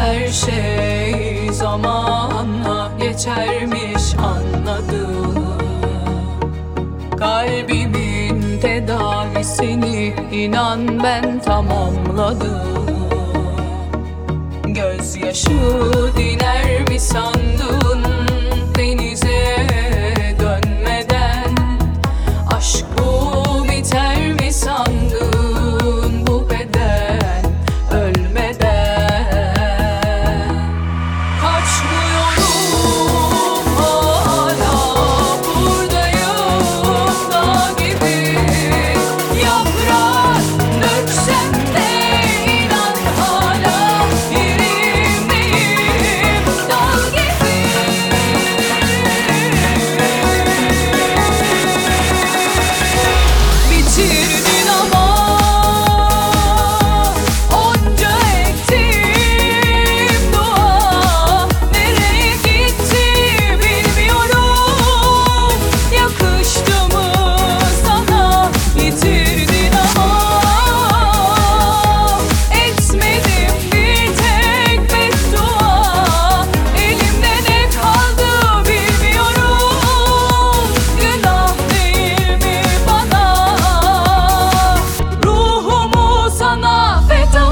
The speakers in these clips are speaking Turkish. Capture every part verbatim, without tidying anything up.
her şey zamanla geçermiş anladım. Kalbimin tedavisini inan ben tamamladım. Gözyaşı diner mi sandın denize dönmeden? Aşk bu biter mi sandın bu beden ölmeden? Kaçmıyorum hala buradayım dağ gibi. Yaprak döksem de inan hala yerimdeyim dağ gibi. Bitirdin ama onca ettiğim dua nereye gitti bilmiyorum. Yakıştı mı sana? Bitirdin ama etmedim bir tek beddua. Elimde ne kaldı bilmiyorum. Günah değil mi bana? Ruhumu sana feda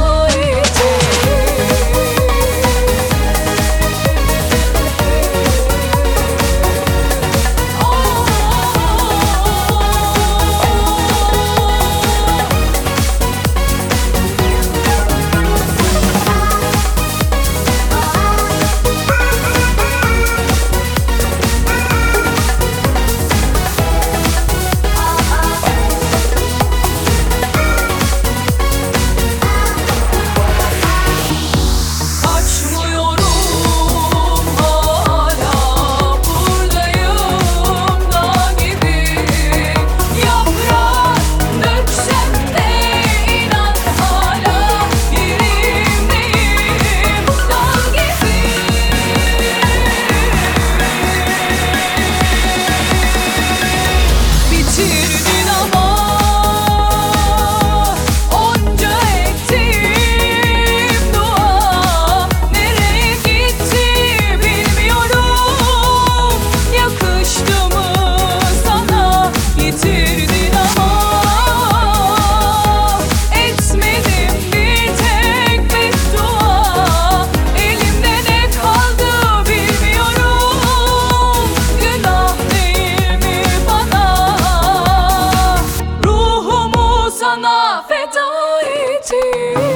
Kaçmıyorum hala buradayım dağ gibi. Yaprak döksem de inan hala yerimdeyim dağ gibi. Bitirdin ama onca ettiğim dua nereye gitti bilmiyorum. Yakıştı mı sana? Bitirdin ama etmedim bir tek beddua. Elimde ne kaldı bilmiyorum. Günah değil mi bana? Ruhumu sana feda ettim.